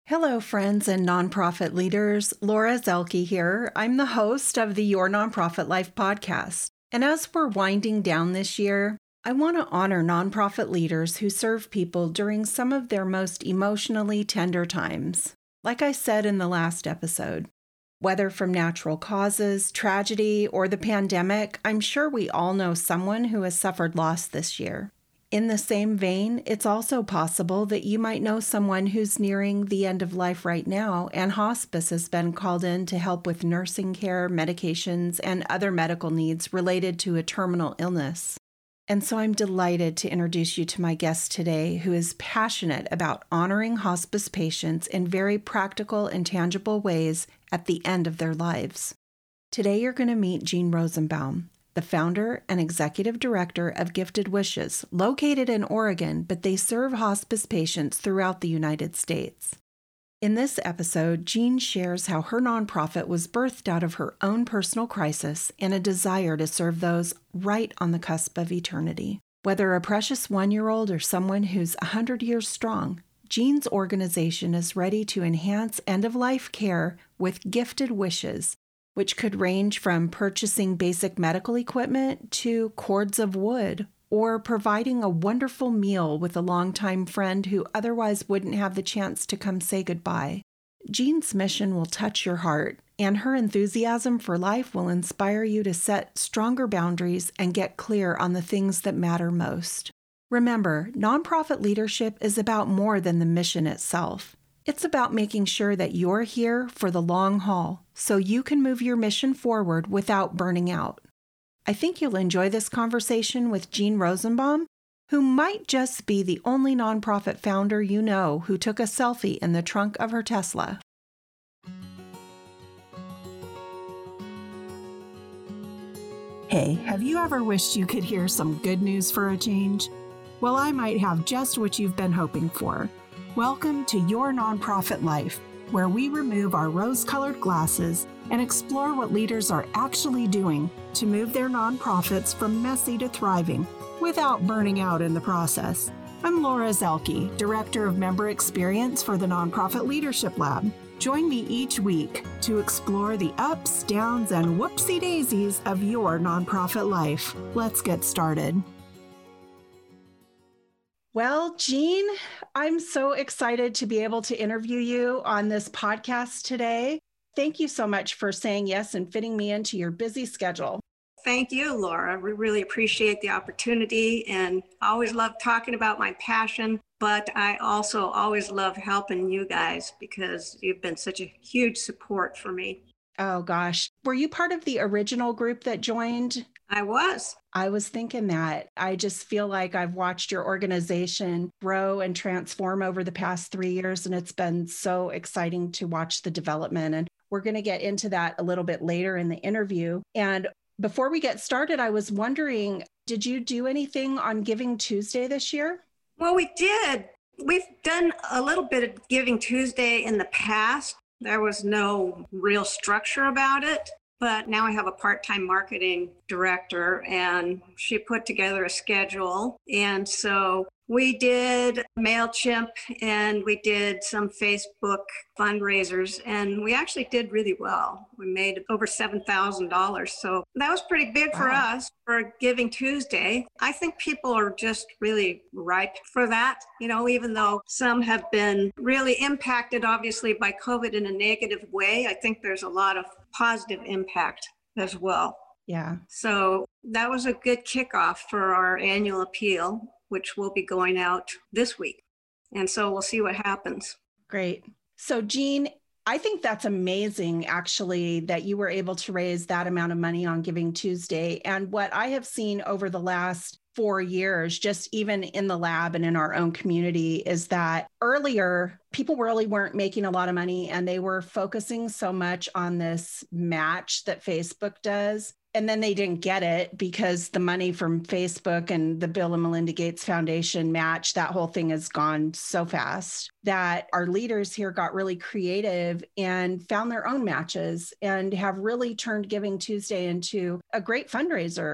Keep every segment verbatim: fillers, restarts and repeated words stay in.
Hello, friends and nonprofit leaders. Laura Zelke here. I'm the host of the Your Nonprofit Life podcast. And as we're winding down this year, I want to honor nonprofit leaders who serve people during some of their most emotionally tender times. Like I said in the last episode, whether from natural causes, tragedy, or the pandemic, I'm sure we all know someone who has suffered loss this year. In the same vein, it's also possible that you might know someone who's nearing the end of life right now, and hospice has been called in to help with nursing care, medications, and other medical needs related to a terminal illness. And so I'm delighted to introduce you to my guest today, who is passionate about honoring hospice patients in very practical and tangible ways at the end of their lives. Today, you're going to meet Jean Rosenbaum, the founder and executive director of Gifted Wishes, located in Oregon, but they serve hospice patients throughout the United States. In this episode, Jean shares how her nonprofit was birthed out of her own personal crisis and a desire to serve those right on the cusp of eternity. Whether a precious one-year-old or someone who's one hundred years strong, Jean's organization is ready to enhance end-of-life care with Gifted Wishes, which could range from purchasing basic medical equipment to cords of wood, or providing a wonderful meal with a longtime friend who otherwise wouldn't have the chance to come say goodbye. Jean's mission will touch your heart, and her enthusiasm for life will inspire you to set stronger boundaries and get clear on the things that matter most. Remember, nonprofit leadership is about more than the mission itself. It's about making sure that you're here for the long haul so you can move your mission forward without burning out. I think you'll enjoy this conversation with Jean Rosenbaum, who might just be the only nonprofit founder you know who took a selfie in the trunk of her Tesla. Hey, have you ever wished you could hear some good news for a change? Well, I might have just what you've been hoping for. Welcome to Your Nonprofit Life, where we remove our rose-colored glasses and explore what leaders are actually doing to move their nonprofits from messy to thriving without burning out in the process. I'm Laura Zelke, Director of Member Experience for the Nonprofit Leadership Lab. Join me each week to explore the ups, downs, and whoopsie daisies of your nonprofit life. Let's get started. Well, Jean, I'm so excited to be able to interview you on this podcast today. Thank you so much for saying yes and fitting me into your busy schedule. Thank you, Laura. We really appreciate the opportunity, and I always love talking about my passion, but I also always love helping you guys because you've been such a huge support for me. Oh, gosh. Were you part of the original group that joined? I was. I was thinking that. I just feel like I've watched your organization grow and transform over the past three years, and it's been so exciting to watch the development. And we're going to get into that a little bit later in the interview. And before we get started, I was wondering, did you do anything on Giving Tuesday this year? Well, we did. We've done a little bit of Giving Tuesday in the past. There was no real structure about it. But now I have a part-time marketing director, and she put together a schedule. And so we did MailChimp and we did some Facebook fundraisers, and we actually did really well. We made over seven thousand dollars. So that was pretty big for Wow. us for Giving Tuesday. I think people are just really ripe for that, you know, even though some have been really impacted, obviously, by COVID in a negative way. I think there's a lot of positive impact as well. Yeah. So that was a good kickoff for our annual appeal, which will be going out this week. And so we'll see what happens. Great. So Jean, I think that's amazing, actually, that you were able to raise that amount of money on Giving Tuesday. And what I have seen over the last four years, just even in the lab and in our own community, is that earlier people really weren't making a lot of money, and they were focusing so much on this match that Facebook does. And then they didn't get it because the money from Facebook and the Bill and Melinda Gates Foundation match, that whole thing has gone so fast that our leaders here got really creative and found their own matches and have really turned Giving Tuesday into a great fundraiser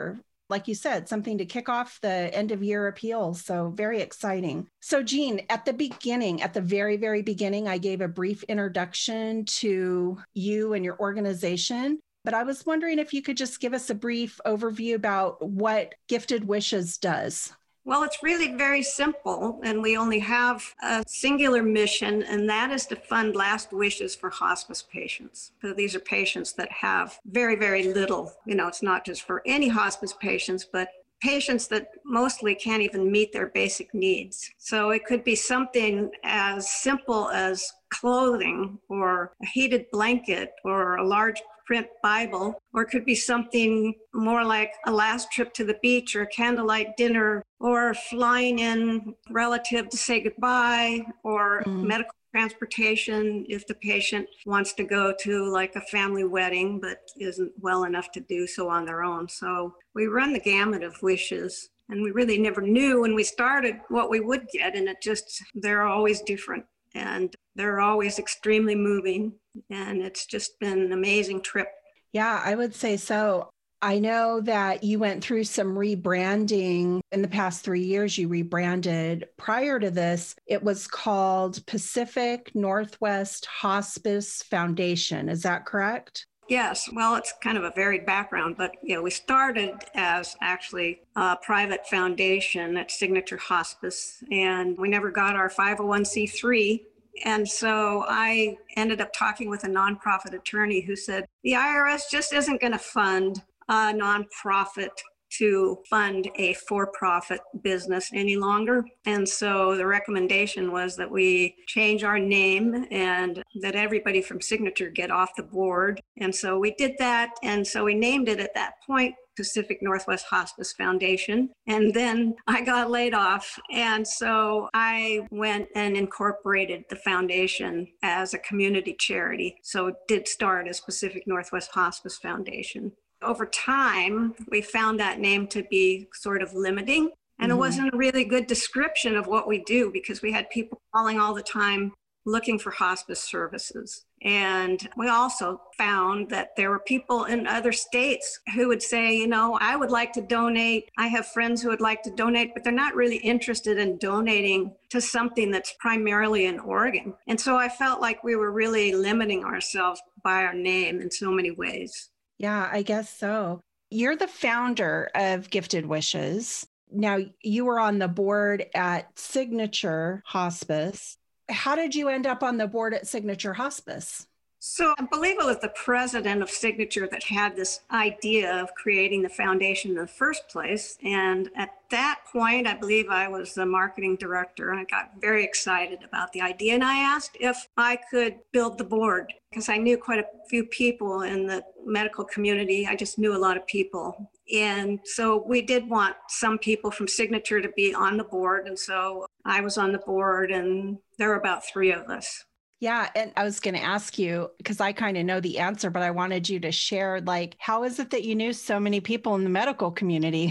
like you said, something to kick off the end of year appeals. So very exciting. So Jean, at the beginning, at the very, very beginning, I gave a brief introduction to you and your organization. But I was wondering if you could just give us a brief overview about what Gifted Wishes does. Well, it's really very simple, and we only have a singular mission, and that is to fund last wishes for hospice patients. So these are patients that have very, very little. You know, it's not just for any hospice patients, but patients that mostly can't even meet their basic needs. So it could be something as simple as clothing or a heated blanket or a large print Bible, or it could be something more like a last trip to the beach or a candlelight dinner or flying in relative to say goodbye, or mm. medical transportation if the patient wants to go to like a family wedding but isn't well enough to do so on their own. So we run the gamut of wishes, and we really never knew when we started what we would get, and it just, they're always different. And they're always extremely moving. And it's just been an amazing trip. Yeah, I would say so. I know that you went through some rebranding in the past three years. You rebranded. Prior to this, it was called Pacific Northwest Hospice Foundation. Is that correct? Yes. Well, it's kind of a varied background, but you know, we started as actually a private foundation at Signature Hospice, and we never got our five oh one c three. And so I ended up talking with a nonprofit attorney who said, the I R S just isn't going to fund a nonprofit to fund a for-profit business any longer. And so the recommendation was that we change our name and that everybody from Signature get off the board. And so we did that. And so we named it at that point Pacific Northwest Hospice Foundation. And then I got laid off. And so I went and incorporated the foundation as a community charity. So it did start as Pacific Northwest Hospice Foundation. Over time, we found that name to be sort of limiting. And mm-hmm. it wasn't a really good description of what we do, because we had people calling all the time looking for hospice services. And we also found that there were people in other states who would say, you know, I would like to donate. I have friends who would like to donate, but they're not really interested in donating to something that's primarily in Oregon. And so I felt like we were really limiting ourselves by our name in so many ways. Yeah, I guess so. You're the founder of Gifted Wishes. Now, you were on the board at Signature Hospice. How did you end up on the board at Signature Hospice? So I believe it was the president of Signature that had this idea of creating the foundation in the first place. And at that point, I believe I was the marketing director, and I got very excited about the idea. And I asked if I could build the board, because I knew quite a few people in the medical community. I just knew a lot of people. And so we did want some people from Signature to be on the board. And so I was on the board, and there were about three of us. Yeah. And I was going to ask you, because I kind of know the answer, but I wanted you to share, like, how is it that you knew so many people in the medical community?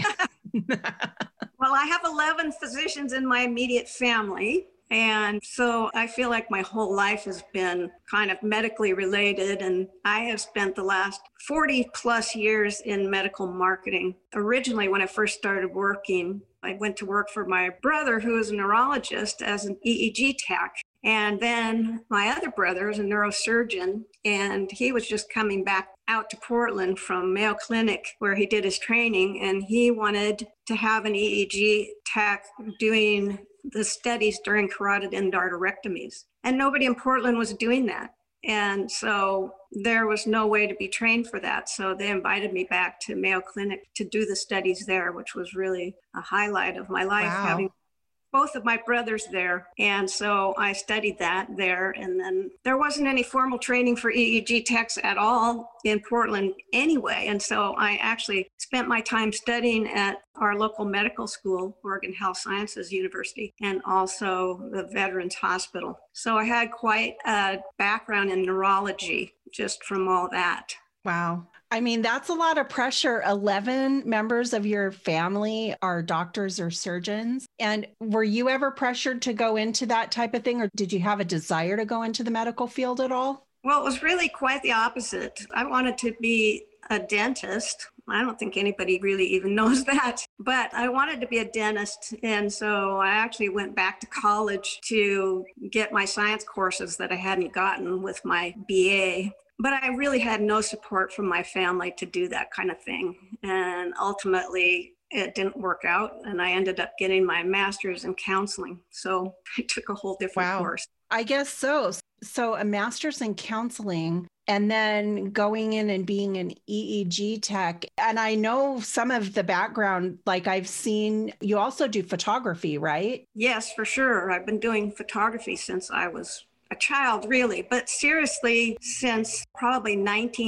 Well, I have eleven physicians in my immediate family. And so I feel like my whole life has been kind of medically related. And I have spent the last forty plus years in medical marketing. Originally, when I first started working, I went to work for my brother, who is a neurologist, as an E E G tech. And then my other brother is a neurosurgeon, and he was just coming back out to Portland from Mayo Clinic, where he did his training, and he wanted to have an E E G tech doing the studies during carotid endarterectomies. And nobody in Portland was doing that. And so there was no way to be trained for that. So they invited me back to Mayo Clinic to do the studies there, which was really a highlight of my life, wow. having both of my brothers there. And so I studied that there. And then there wasn't any formal training for E E G techs at all in Portland anyway. And so I actually spent my time studying at our local medical school, Oregon Health Sciences University, and also the Veterans Hospital. So I had quite a background in neurology just from all that. Wow. I mean, that's a lot of pressure. eleven members of your family are doctors or surgeons. And were you ever pressured to go into that type of thing, or did you have a desire to go into the medical field at all? Well, it was really quite the opposite. I wanted to be a dentist. I don't think anybody really even knows that, but I wanted to be a dentist. And so I actually went back to college to get my science courses that I hadn't gotten with my B A. But I really had no support from my family to do that kind of thing. And ultimately, it didn't work out. And I ended up getting my master's in counseling. So I took a whole different Wow. course. I guess so. So a master's in counseling and then going in and being an E E G tech. And I know some of the background, like I've seen you also do photography, right? Yes, for sure. I've been doing photography since I was a child, really, but seriously, since probably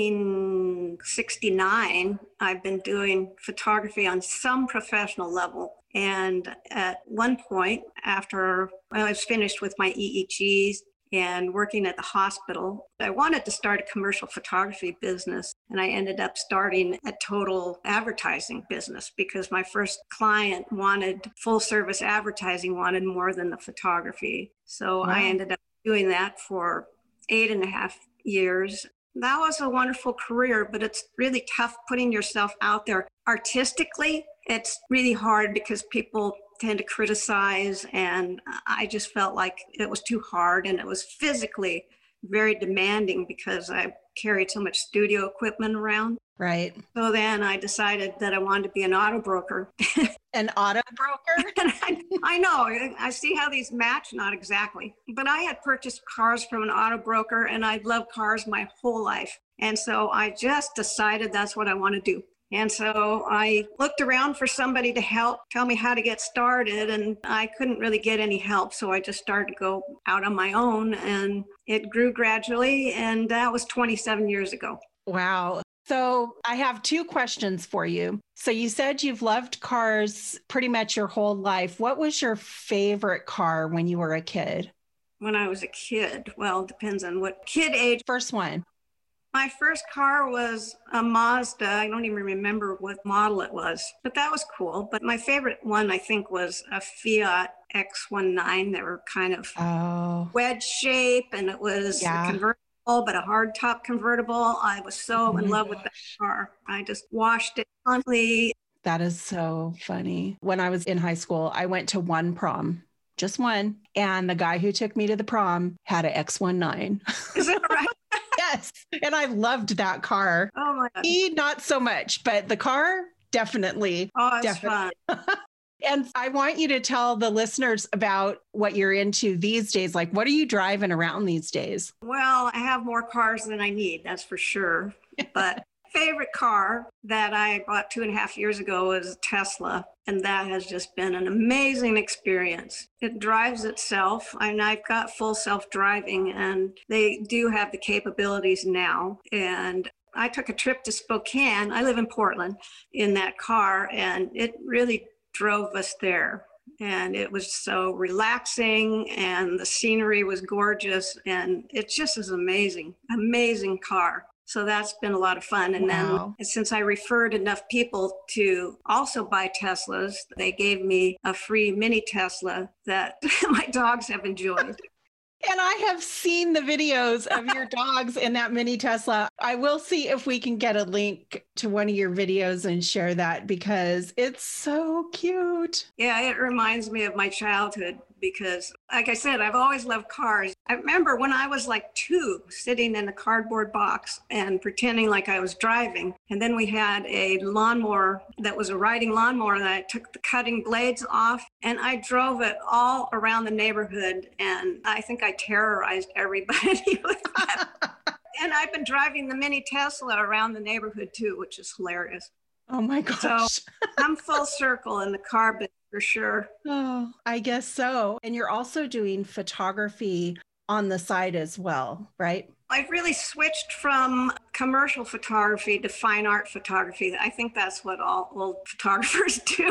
nineteen sixty-nine, I've been doing photography on some professional level. And at one point, after I was finished with my E E Gs and working at the hospital, I wanted to start a commercial photography business. And I ended up starting a total advertising business because my first client wanted full service advertising, wanted more than the photography. So Wow. I ended up doing that for eight and a half years. That was a wonderful career, but it's really tough putting yourself out there. Artistically, it's really hard because people tend to criticize, and I just felt like it was too hard, and it was physically very demanding because I carried so much studio equipment around. Right. So then I decided that I wanted to be an auto broker. An auto broker? And I, I know, I see how these match, not exactly. But I had purchased cars from an auto broker, and I'd loved cars my whole life. And so I just decided that's what I want to do. And so I looked around for somebody to help tell me how to get started, and I couldn't really get any help. So I just started to go out on my own, and it grew gradually. And that was twenty-seven years ago. Wow. So I have two questions for you. So you said you've loved cars pretty much your whole life. What was your favorite car when you were a kid? When I was a kid, well, it depends on what kid age. First one. My first car was a Mazda. I don't even remember what model it was, but that was cool. But my favorite one, I think, was a Fiat X nineteen. They were kind of Oh, wedge shape, and it was yeah. a convertible, but a hard top convertible. I was so Oh in my love with that car. I just washed it constantly. That is so funny. When I was in high school, I went to one prom, just one. And the guy who took me to the prom had an X nineteen. Is that right? Yes. And I loved that car. Oh my God. He, not so much, but the car, definitely. Oh, it's definitely. fun. And I want you to tell the listeners about what you're into these days. Like, what are you driving around these days? Well, I have more cars than I need, that's for sure. But favorite car that I bought two and a half years ago was a Tesla. And that has just been an amazing experience. It drives itself. I mean, I've got full self-driving, and they do have the capabilities now. And I took a trip to Spokane. I live in Portland in that car, and it really drove us there. And it was so relaxing, and the scenery was gorgeous, and it just is amazing, amazing car. So that's been a lot of fun. And Wow. then since I referred enough people to also buy Teslas, they gave me a free mini Tesla that my dogs have enjoyed. And I have seen the videos of your dogs in that mini Tesla. I will see if we can get a link to one of your videos and share that because it's so cute. Yeah, it reminds me of my childhood because, like I said, I've always loved cars. I remember when I was like two, sitting in a cardboard box and pretending like I was driving. And then we had a lawnmower that was a riding lawnmower, and I took the cutting blades off and I drove it all around the neighborhood. And I think I terrorized everybody with that. And I've been driving the mini Tesla around the neighborhood too, which is hilarious. Oh my gosh. So I'm full circle in the car business for sure. Oh, I guess so. And you're also doing photography on the side as well, right? I've really switched from commercial photography to fine art photography. I think that's what all old photographers do.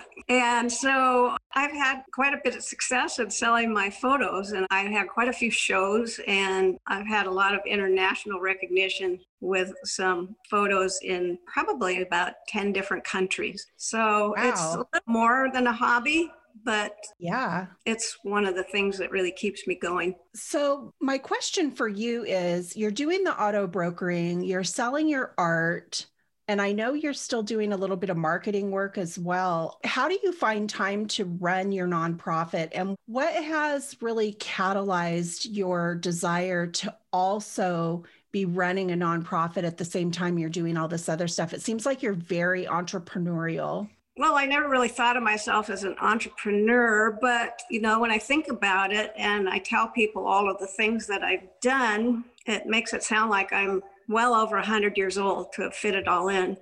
And so I've had quite a bit of success in selling my photos, and I've had quite a few shows, and I've had a lot of international recognition with some photos in probably about ten different countries. So Wow. It's a little more than a hobby, but Yeah. it's one of the things that really keeps me going. So my question for you is, you're doing the auto brokering, you're selling your art. And I know you're still doing a little bit of marketing work as well. How do you find time to run your nonprofit? And what has really catalyzed your desire to also be running a nonprofit at the same time you're doing all this other stuff? It seems like you're very entrepreneurial. Well, I never really thought of myself as an entrepreneur, but you know, when I think about it and I tell people all of the things that I've done, it makes it sound like I'm well over one hundred years old to have fit it all in.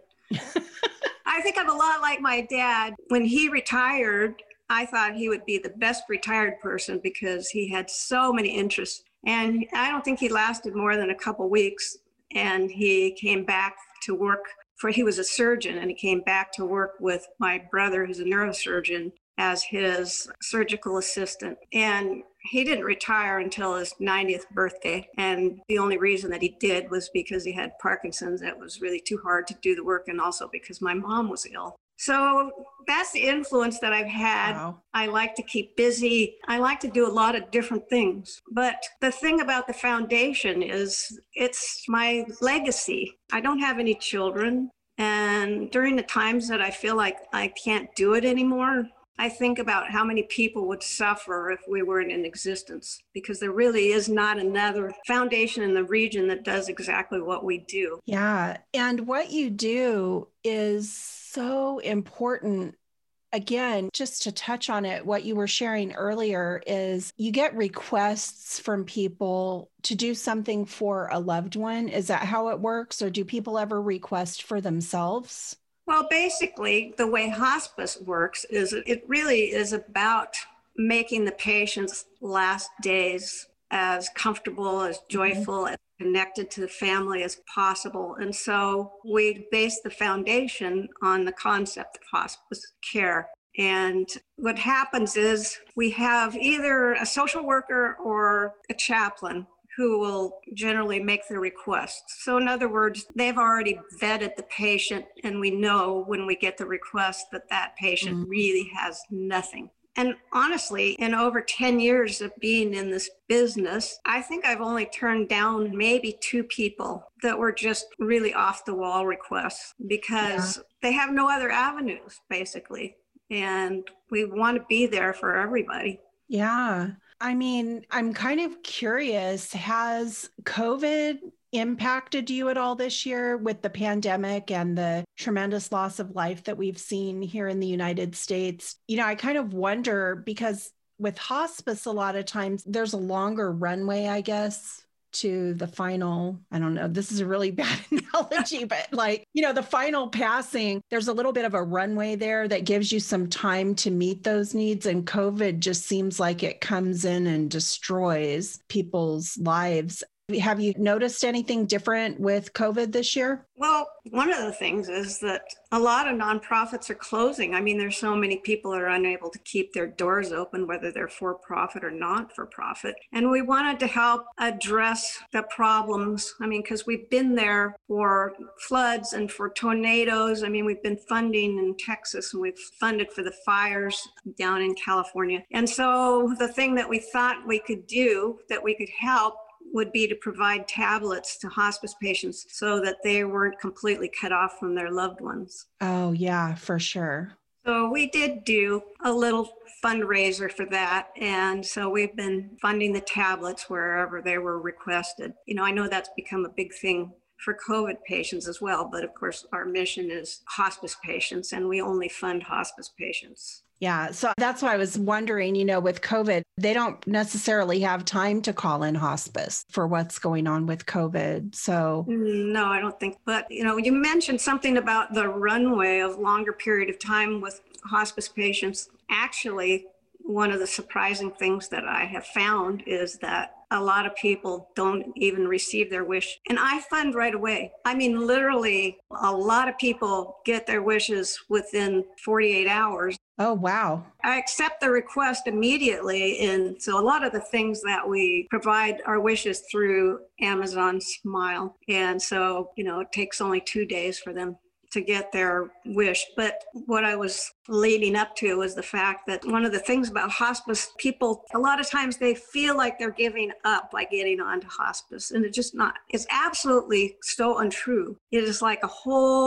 I think I'm a lot like my dad. When he retired, I thought he would be the best retired person because he had so many interests. And I don't think he lasted more than a couple weeks. And he came back to work for, he was a surgeon, and he came back to work with my brother, who's a neurosurgeon, as his surgical assistant. And he didn't retire until his ninetieth birthday. And the only reason that he did was because he had Parkinson's. It was really too hard to do the work, and also because my mom was ill. So that's the influence that I've had. Wow. I like to keep busy. I like to do a lot of different things. But the thing about the foundation is it's my legacy. I don't have any children. And during the times that I feel like I can't do it anymore, I think about how many people would suffer if we weren't in existence, because there really is not another foundation in the region that does exactly what we do. Yeah. And what you do is so important. Again, just to touch on it, what you were sharing earlier is you get requests from people to do something for a loved one. Is that how it works? Or do people ever request for themselves? Well, basically, the way hospice works is it really is about making the patient's last days as comfortable, as joyful, mm-hmm. as connected to the family as possible. And so we base the foundation on the concept of hospice care. And what happens is we have either a social worker or a chaplain who will generally make the requests. So in other words, they've already vetted the patient, and we know when we get the request that that patient mm-hmm. really has nothing. And honestly, in over ten years of being in this business, I think I've only turned down maybe two people that were just really off the wall requests because yeah. they have no other avenues, basically. And we want to be there for everybody. Yeah. I mean, I'm kind of curious, has COVID impacted you at all this year with the pandemic and the tremendous loss of life that we've seen here in the United States? You know, I kind of wonder, because with hospice, a lot of times there's a longer runway, I guess, to the final, I don't know, this is a really bad analogy, but like, you know, the final passing, there's a little bit of a runway there that gives you some time to meet those needs. And COVID just seems like it comes in and destroys people's lives. Have you noticed anything different with COVID this year? Well, one of the things is that a lot of nonprofits are closing. I mean, there's so many people that are unable to keep their doors open, whether they're for profit or not for profit. And we wanted to help address the problems. I mean, because we've been there for floods and for tornadoes. I mean, we've been funding in Texas, and we've funded for the fires down in California. And so the thing that we thought we could do, that we could help, would be to provide tablets to hospice patients so that they weren't completely cut off from their loved ones. Oh, yeah, for sure. So we did do a little fundraiser for that. And so we've been funding the tablets wherever they were requested. You know, I know that's become a big thing for COVID patients as well. But of course, our mission is hospice patients, and we only fund hospice patients. Yeah. So that's why I was wondering, you know, with COVID, they don't necessarily have time to call in hospice for what's going on with COVID. So no, I don't think. But, you know, you mentioned something about the runway of longer period of time with hospice patients. Actually, one of the surprising things that I have found is that a lot of people don't even receive their wish. And I fund right away. I mean, literally, a lot of people get their wishes within forty-eight hours. Oh, wow. I accept the request immediately. And so a lot of the things that we provide are wishes through Amazon Smile. And so, you know, it takes only two days for them to get their wish. But what I was leading up to was the fact that one of the things about hospice, people, a lot of times they feel like they're giving up by getting onto hospice. And it's just not, it's absolutely so untrue. It is like a whole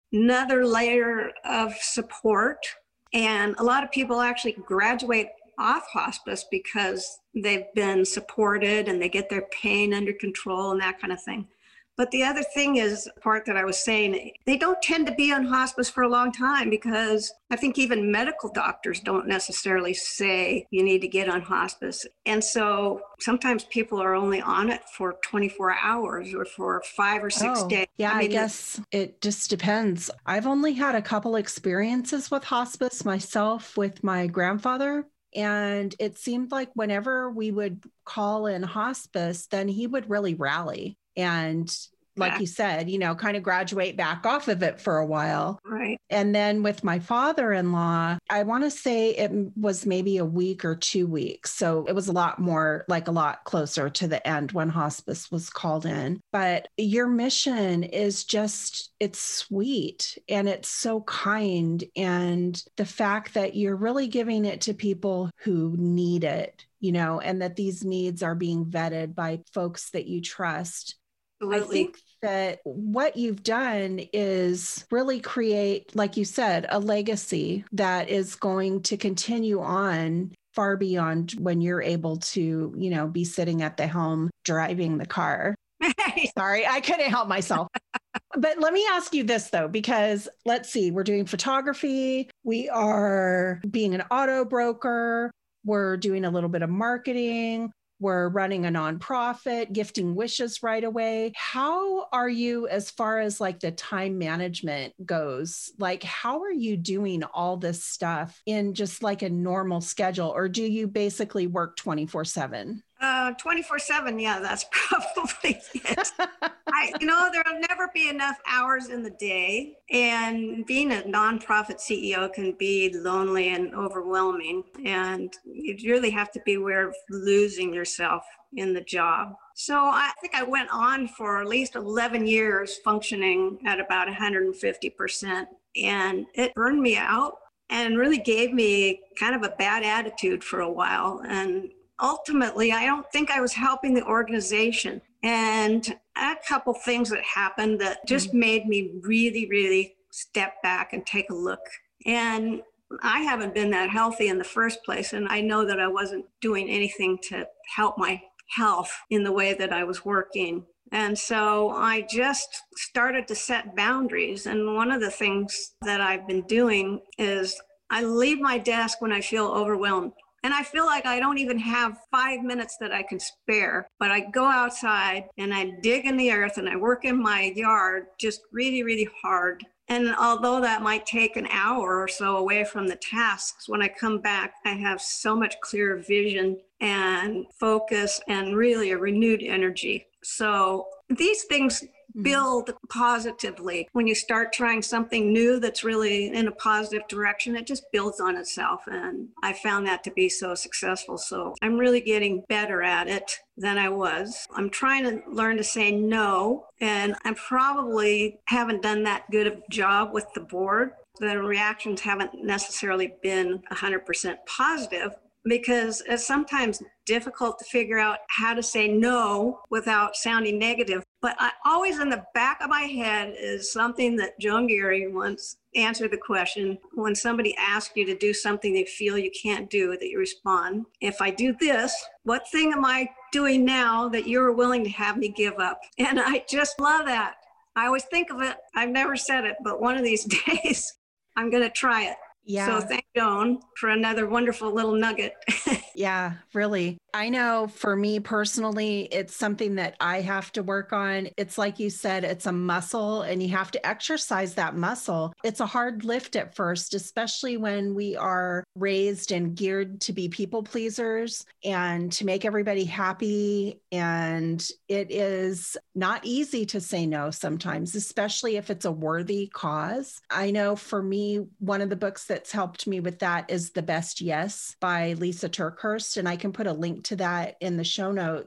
another layer of support. And a lot of people actually graduate off hospice because they've been supported and they get their pain under control and that kind of thing. But the other thing is, the part that I was saying, they don't tend to be on hospice for a long time because I think even medical doctors don't necessarily say you need to get on hospice. And so sometimes people are only on it for twenty-four hours or for five or six Oh, days. yeah, I I mean, guess it just depends. I've only had a couple experiences with hospice myself with my grandfather. And it seemed like whenever we would call in hospice, then he would really rally. And like yeah, you said, you know, kind of graduate back off of it for a while. right. And then with my father-in-law, I want to say it was maybe a week or two weeks. So it was a lot more, like a lot closer to the end when hospice was called in. But your mission is just, it's sweet and it's so kind. And the fact that you're really giving it to people who need it, you know, and that these needs are being vetted by folks that you trust. I Absolutely. think that what you've done is really create, like you said, a legacy that is going to continue on far beyond when you're able to, you know, be sitting at the helm driving the car. Sorry, I couldn't help myself. But let me ask you this, though, because let's see, we're doing photography, we are being an auto broker, we're doing a little bit of marketing. We're running a nonprofit, gifting wishes right away. How are you as far as like the time management goes? Like, how are you doing all this stuff in just like a normal schedule? Or do you basically work twenty-four seven? Uh, twenty-four seven, yeah, that's probably it. I, you know, there'll never be enough hours in the day. And being a nonprofit C E O can be lonely and overwhelming. And you really have to be aware of losing yourself in the job. So I think I went on for at least eleven years functioning at about one hundred fifty percent. And it burned me out and really gave me kind of a bad attitude for a while. And ultimately, I don't think I was helping the organization. And a couple things that happened that just made me really, really step back and take a look. And I haven't been that healthy in the first place. And I know that I wasn't doing anything to help my health in the way that I was working. And so I just started to set boundaries. And one of the things that I've been doing is I leave my desk when I feel overwhelmed. And I feel like I don't even have five minutes that I can spare, but I go outside and I dig in the earth and I work in my yard just really, really hard. And although that might take an hour or so away from the tasks, when I come back, I have so much clearer vision and focus and really a renewed energy. So these things build positively. When you start trying something new that's really in a positive direction, it just builds on itself. And I found that to be so successful. So I'm really getting better at it than I was. I'm trying to learn to say no. And I probably haven't done that good of a job with the board. The reactions haven't necessarily been one hundred percent positive, because it's sometimes difficult to figure out how to say no without sounding negative. But I always in the back of my head is something that Joan Gary once answered the question. When somebody asks you to do something they feel you can't do, that you respond, if I do this, what thing am I doing now that you're willing to have me give up? And I just love that. I always think of it. I've never said it, but one of these days I'm going to try it. Yeah. So thank Joan for another wonderful little nugget. Yeah, really. I know for me personally, it's something that I have to work on. It's like you said, it's a muscle and you have to exercise that muscle. It's a hard lift at first, especially when we are raised and geared to be people pleasers and to make everybody happy. And it is not easy to say no sometimes, especially if it's a worthy cause. I know for me, one of the books that's helped me with that is The Best Yes by Lisa Turkhurst. And I can put a link to that in the show notes.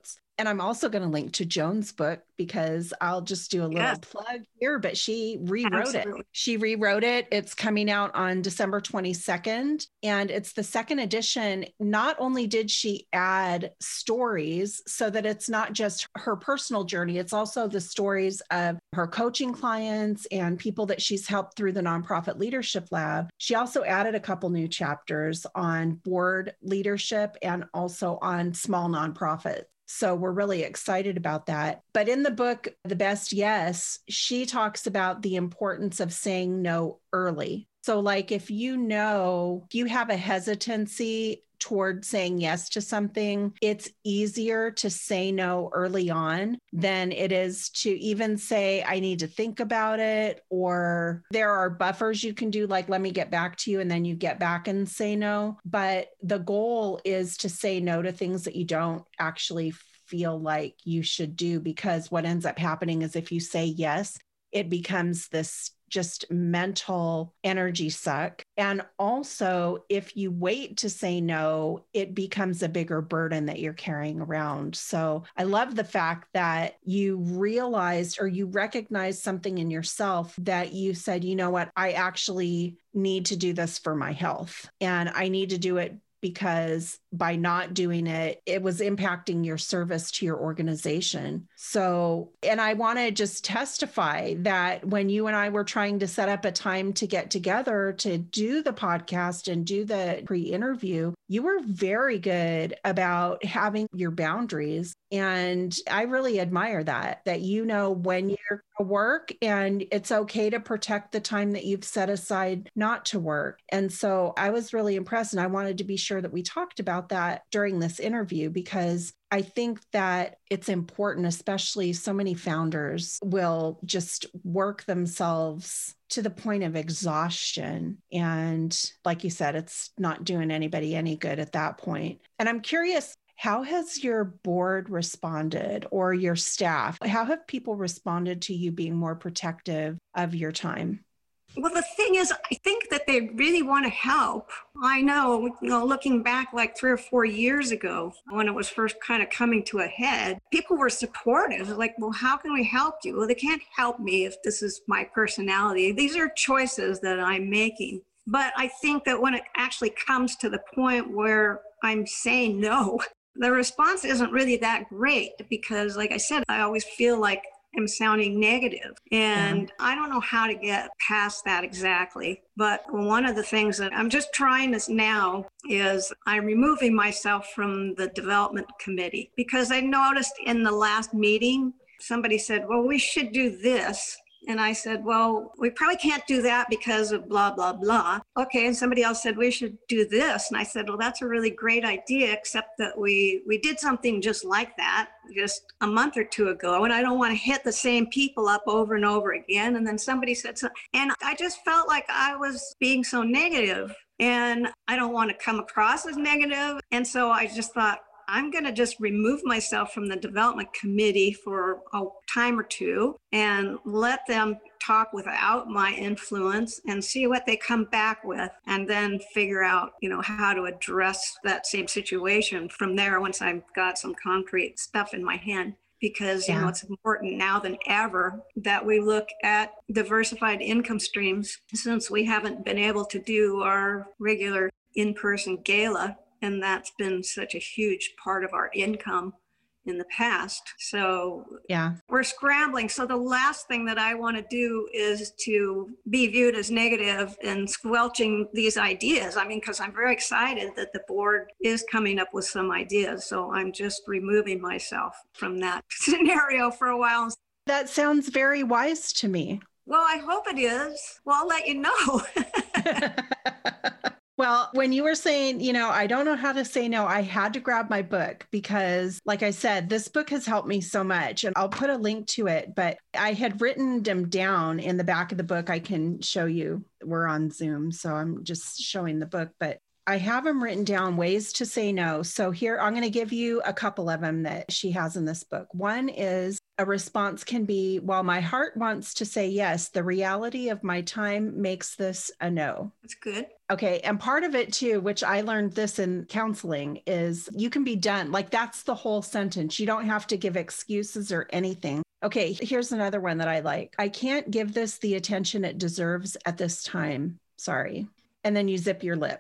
And I'm also going to link to Joan's book because I'll just do a little Yes. plug here, but she rewrote Absolutely. it. She rewrote it. It's coming out on December twenty-second, and it's the second edition. Not only did she add stories so that it's not just her personal journey, it's also the stories of her coaching clients and people that she's helped through the Nonprofit Leadership Lab. She also added a couple new chapters on board leadership and also on small nonprofits. So we're really excited about that. But in the book, The Best Yes, she talks about the importance of saying no early. So like if you know, if you have a hesitancy toward saying yes to something, it's easier to say no early on than it is to even say, I need to think about it, or there are buffers you can do, like, let me get back to you, and then you get back and say no. But the goal is to say no to things that you don't actually feel like you should do, because what ends up happening is if you say yes, it becomes this just mental energy suck. And also, if you wait to say no, it becomes a bigger burden that you're carrying around. So I love the fact that you realized or you recognized something in yourself that you said, you know what, I actually need to do this for my health, and I need to do it because by not doing it, it was impacting your service to your organization. So, and I want to just testify that when you and I were trying to set up a time to get together to do the podcast and do the pre-interview, you were very good about having your boundaries. And I really admire that, that you know when you're going to work and it's okay to protect the time that you've set aside not to work. And so I was really impressed, and I wanted to be sure that we talked about that during this interview, because I think that it's important, especially so many founders will just work themselves to the point of exhaustion. And like you said, it's not doing anybody any good at that point. And I'm curious, how has your board responded, or your staff? How have people responded to you being more protective of your time? Well, the thing is, I think that they really want to help. I know, you know, looking back like three or four years ago, when it was first kind of coming to a head, people were supportive. Like, well, how can we help you? Well, they can't help me if this is my personality. These are choices that I'm making. But I think that when it actually comes to the point where I'm saying no, the response isn't really that great, because, like I said, I always feel like I'm sounding negative. And yeah. I don't know how to get past that exactly. But one of the things that I'm just trying this now is I'm removing myself from the development committee, because I noticed in the last meeting, somebody said, well, we should do this. And I said, well, we probably can't do that because of blah, blah, blah. Okay. And somebody else said, we should do this. And I said, well, that's a really great idea, except that we, we did something just like that just a month or two ago. And I don't want to hit the same people up over and over again. And then somebody said something, and I just felt like I was being so negative, and I don't want to come across as negative. And so I just thought, I'm going to just remove myself from the development committee for a time or two and let them talk without my influence and see what they come back with, and then figure out, you know, how to address that same situation from there once I've got some concrete stuff in my hand. Because, you yeah. know, it's important now than ever that we look at diversified income streams, since we haven't been able to do our regular in-person gala. And that's been such a huge part of our income in the past. So yeah, we're scrambling. So the last thing that I want to do is to be viewed as negative and squelching these ideas. I mean, because I'm very excited that the board is coming up with some ideas. So I'm just removing myself from that scenario for a while. That sounds very wise to me. Well, I hope it is. Well, I'll let you know. Well, when you were saying, you know, I don't know how to say no, I had to grab my book because, like I said, this book has helped me so much, and I'll put a link to it, but I had written them down in the back of the book. I can show you. We're on Zoom, so I'm just showing the book, but I have them written down, ways to say no. So here, I'm going to give you a couple of them that she has in this book. One is a response can be, while my heart wants to say yes, the reality of my time makes this a no. That's good. Okay. And part of it too, which I learned this in counseling, is you can be done. Like that's the whole sentence. You don't have to give excuses or anything. Okay. Here's another one that I like. I can't give this the attention it deserves at this time. Sorry. And then you zip your lip.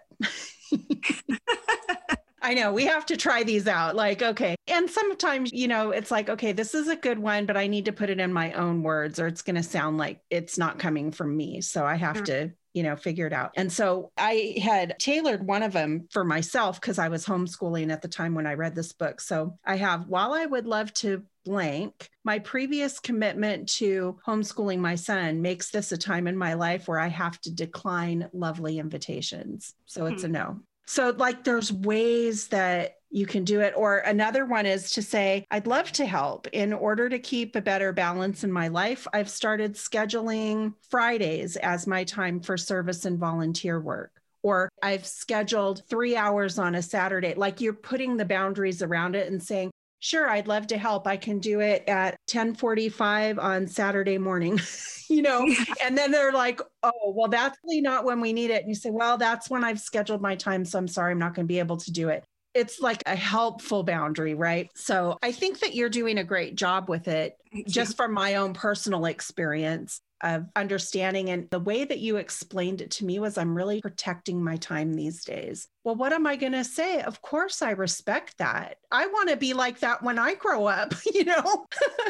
I know we have to try these out. Like, okay. And sometimes, you know, it's like, okay, this is a good one, but I need to put it in my own words or it's going to sound like it's not coming from me. So I have to, you know, figure it out. And so I had tailored one of them for myself because I was homeschooling at the time when I read this book. So I have, while I would love to blank, my previous commitment to homeschooling my son makes this a time in my life where I have to decline lovely invitations. So it's a no. So like there's ways that you can do it. Or another one is to say, I'd love to help. In order to keep a better balance in my life, I've started scheduling Fridays as my time for service and volunteer work. Or I've scheduled three hours on a Saturday. Like you're putting the boundaries around it and saying, sure, I'd love to help. I can do it at ten forty-five on Saturday morning, you know, and then they're like, oh, well, that's really not when we need it. And you say, well, that's when I've scheduled my time. So I'm sorry, I'm not going to be able to do it. It's like a helpful boundary, right? So I think that you're doing a great job with it, just from my own personal experience of understanding. And the way that you explained it to me was, I'm really protecting my time these days. Well, what am I going to say? Of course, I respect that. I want to be like that when I grow up, you know?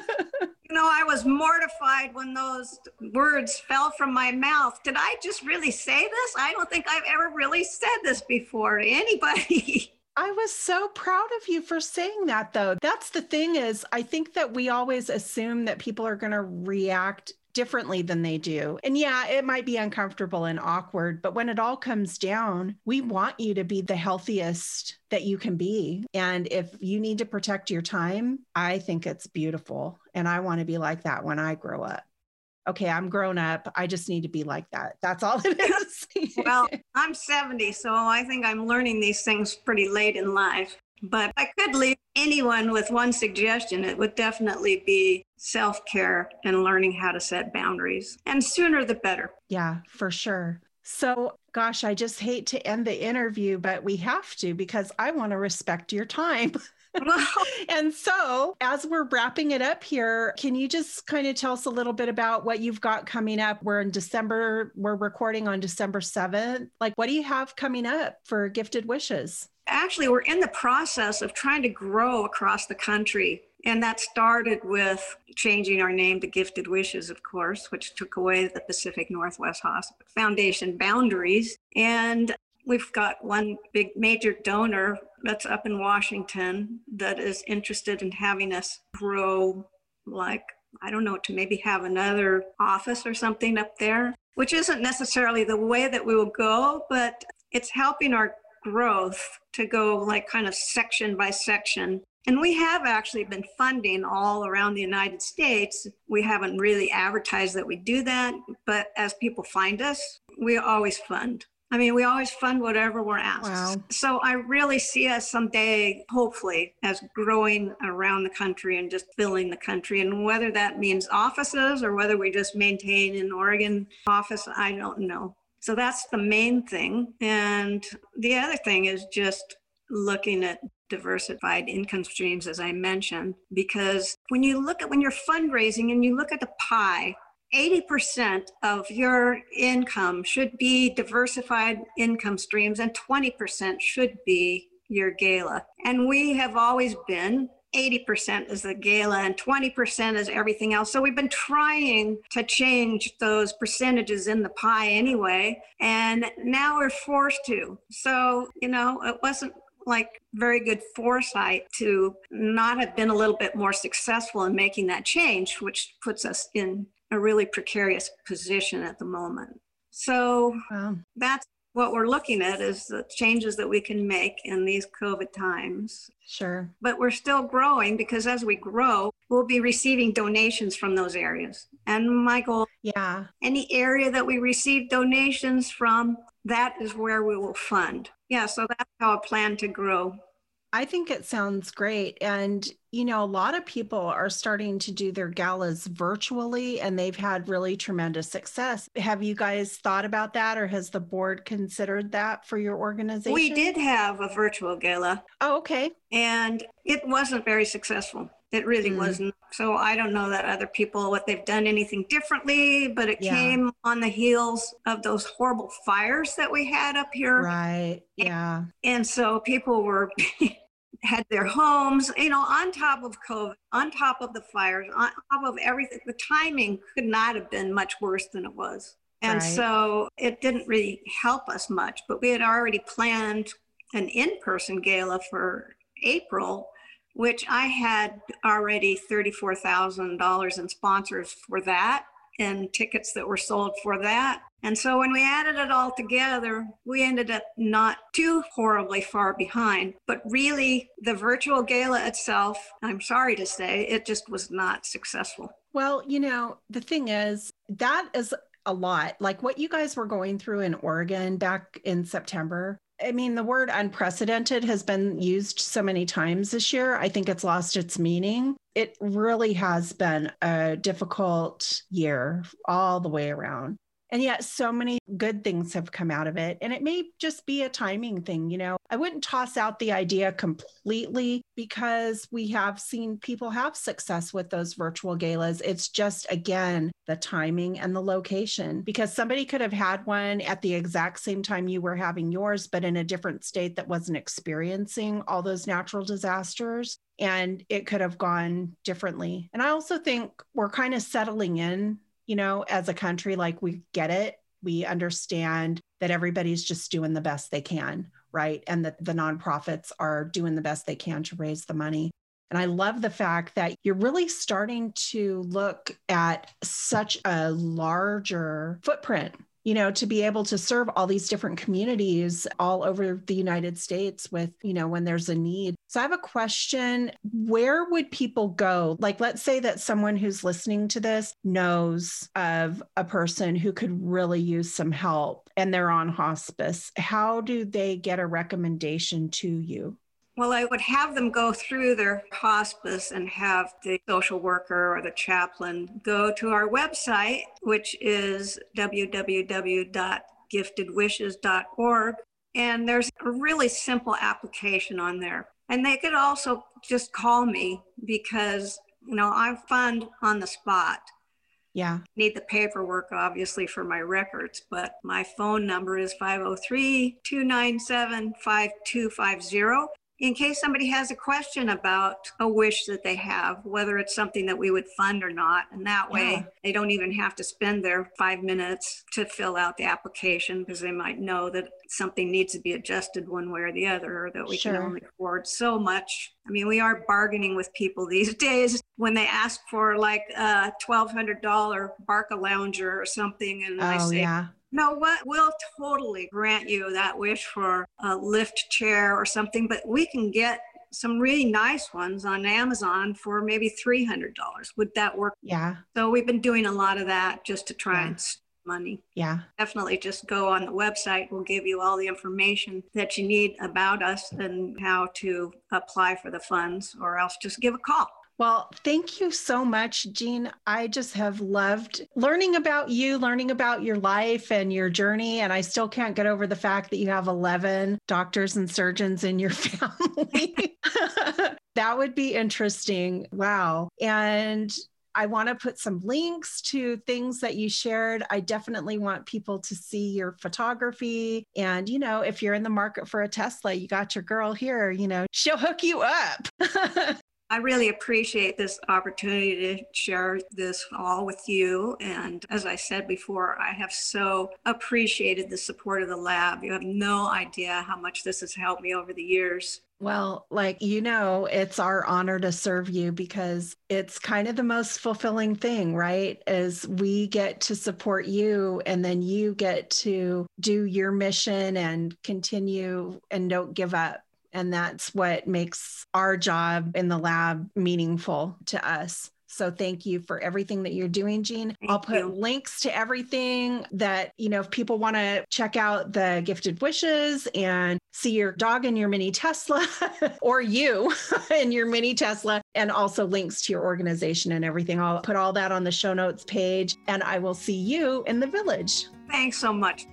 You know, I was mortified when those words fell from my mouth. Did I just really say this? I don't think I've ever really said this before to anybody. I was so proud of you for saying that, though. That's the thing is, I think that we always assume that people are going to react differently than they do. And yeah, it might be uncomfortable and awkward, but when it all comes down, we want you to be the healthiest that you can be. And if you need to protect your time, I think it's beautiful. And I want to be like that when I grow up. Okay, I'm grown up. I just need to be like that. That's all it is. Well, I'm seventy, so I think I'm learning these things pretty late in life. But I could leave anyone with one suggestion. It would definitely be self-care and learning how to set boundaries. And sooner the better. Yeah, for sure. So, gosh, I just hate to end the interview, but we have to because I want to respect your time. And so as we're wrapping it up here, can you just kind of tell us a little bit about what you've got coming up? We're in December, we're recording on December seventh. Like, what do you have coming up for Gifted Wishes? Actually, we're in the process of trying to grow across the country. And that started with changing our name to Gifted Wishes, of course, which took away the Pacific Northwest Hospital Foundation boundaries. And we've got one big major donor that's up in Washington that is interested in having us grow, like, I don't know, to maybe have another office or something up there, which isn't necessarily the way that we will go, but it's helping our growth to go like kind of section by section. And we have actually been funding all around the United States. We haven't really advertised that we do that, but as people find us, we always fund. I mean, we always fund whatever we're asked. Wow. So I really see us someday, hopefully, as growing around the country and just filling the country. And whether that means offices or whether we just maintain an Oregon office, I don't know. So that's the main thing. And the other thing is just looking at diversified income streams, as I mentioned, because when you look at, when you're fundraising and you look at the pie, eighty percent of your income should be diversified income streams and twenty percent should be your gala. And we have always been eighty percent is the gala and twenty percent is everything else. So we've been trying to change those percentages in the pie anyway, and now we're forced to. So, you know, it wasn't like very good foresight to not have been a little bit more successful in making that change, which puts us in a really precarious position at the moment. So wow. That's what we're looking at, is the changes that we can make in these COVID times. Sure. But we're still growing, because as we grow, we'll be receiving donations from those areas. And my goal, yeah, any area that we receive donations from, that is where we will fund. Yeah, so that's how I plan to grow. I think it sounds great. And, you know, a lot of people are starting to do their galas virtually, and they've had really tremendous success. Have you guys thought about that, or has the board considered that for your organization? We did have a virtual gala. Oh, okay. And it wasn't very successful. It really mm. wasn't. So I don't know that other people, what they've done anything differently, but it yeah. came on the heels of those horrible fires that we had up here. Right. Yeah. And, and so people were had their homes, you know, on top of COVID, on top of the fires, on top of everything. The timing could not have been much worse than it was. And right. so it didn't really help us much, but we had already planned an in-person gala for April, which I had already thirty-four thousand dollars in sponsors for that and tickets that were sold for that. And so when we added it all together, we ended up not too horribly far behind. But really, the virtual gala itself, I'm sorry to say, it just was not successful. Well, you know, the thing is, that is a lot. Like what you guys were going through in Oregon back in September. I mean, the word unprecedented has been used so many times this year. I think it's lost its meaning. It really has been a difficult year all the way around. And yet so many good things have come out of it. And it may just be a timing thing. You know, I wouldn't toss out the idea completely because we have seen people have success with those virtual galas. It's just, again, the timing and the location, because somebody could have had one at the exact same time you were having yours, but in a different state that wasn't experiencing all those natural disasters. And it could have gone differently. And I also think we're kind of settling in, you know, as a country, like we get it. We understand that everybody's just doing the best they can, right? And that the nonprofits are doing the best they can to raise the money. And I love the fact that you're really starting to look at such a larger footprint, you know, to be able to serve all these different communities all over the United States with, you know, when there's a need. So I have a question. Where would people go? Like, let's say that someone who's listening to this knows of a person who could really use some help and they're on hospice. How do they get a recommendation to you? Well, I would have them go through their hospice and have the social worker or the chaplain go to our website, which is w w w dot gifted wishes dot org. And there's a really simple application on there. And they could also just call me because, you know, I fund on the spot. Yeah. Need the paperwork, obviously, for my records, but my phone number is five oh three, two nine seven, five two five zero. In case somebody has a question about a wish that they have, whether it's something that we would fund or not. And that way yeah. they don't even have to spend their five minutes to fill out the application because they might know that something needs to be adjusted one way or the other, or that we sure. can only afford so much. I mean, we are bargaining with people these days when they ask for like a twelve hundred dollars Barca Lounger or something. And oh, I say, yeah. no, what? We'll totally grant you that wish for a lift chair or something, but we can get some really nice ones on Amazon for maybe three hundred dollars. Would that work? Yeah. So we've been doing a lot of that just to try yeah. and save money. Yeah. Definitely just go on the website. We'll give you all the information that you need about us and how to apply for the funds, or else just give a call. Well, thank you so much, Jean. I just have loved learning about you, learning about your life and your journey. And I still can't get over the fact that you have eleven doctors and surgeons in your family. That would be interesting. Wow. And I want to put some links to things that you shared. I definitely want people to see your photography. And, you know, if you're in the market for a Tesla, you got your girl here, you know, she'll hook you up. I really appreciate this opportunity to share this all with you. And as I said before, I have so appreciated the support of the lab. You have no idea how much this has helped me over the years. Well, like, you know, it's our honor to serve you because it's kind of the most fulfilling thing, right? Is we get to support you and then you get to do your mission and continue and don't give up. And that's what makes our job in the lab meaningful to us. So thank you for everything that you're doing, Jean. Thank I'll put you. links to everything that, you know, if people want to check out the Gifted Wishes and see your dog in your mini Tesla or you in your mini Tesla, and also links to your organization and everything. I'll put all that on the show notes page, and I will see you in the village. Thanks so much.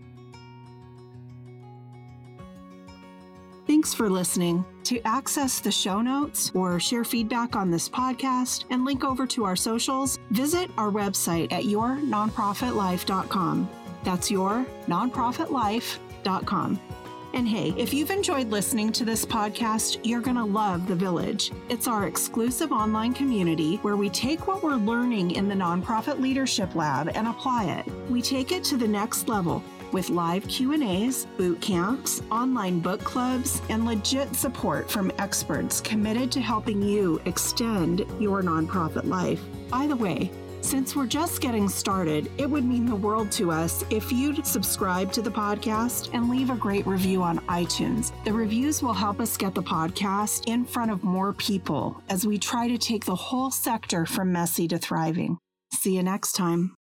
Thanks for listening. To access the show notes or share feedback on this podcast and link over to our socials, visit our website at your nonprofit life dot com. That's your nonprofit life dot com. And hey, if you've enjoyed listening to this podcast, you're going to love The Village. It's our exclusive online community where we take what we're learning in the Nonprofit Leadership Lab and apply it. We take it to the next level with live Q and A's, boot camps, online book clubs, and legit support from experts committed to helping you extend your nonprofit life. By the way, since we're just getting started, it would mean the world to us if you'd subscribe to the podcast and leave a great review on iTunes. The reviews will help us get the podcast in front of more people as we try to take the whole sector from messy to thriving. See you next time.